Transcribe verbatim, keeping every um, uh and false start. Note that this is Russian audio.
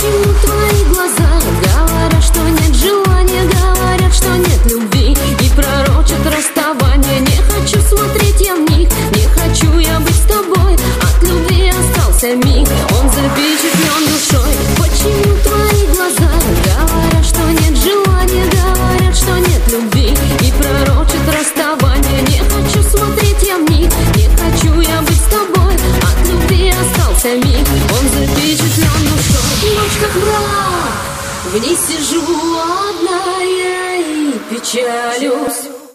Почему твои глаза говорят, что нет желания, говорят, что нет любви и пророчат расставание? Не хочу смотреть я в них, не хочу я быть с тобой. От любви остался миг, он запечатлен душой. Почему твои глаза говорят, что нет желания, говорят, что нет любви и пророчат расставание? Не хочу смотреть я в них, не хочу я быть с тобой. От любви остался миг, он запечатлен душой. Ночь как мрак, в ней сижу одна я и печалюсь.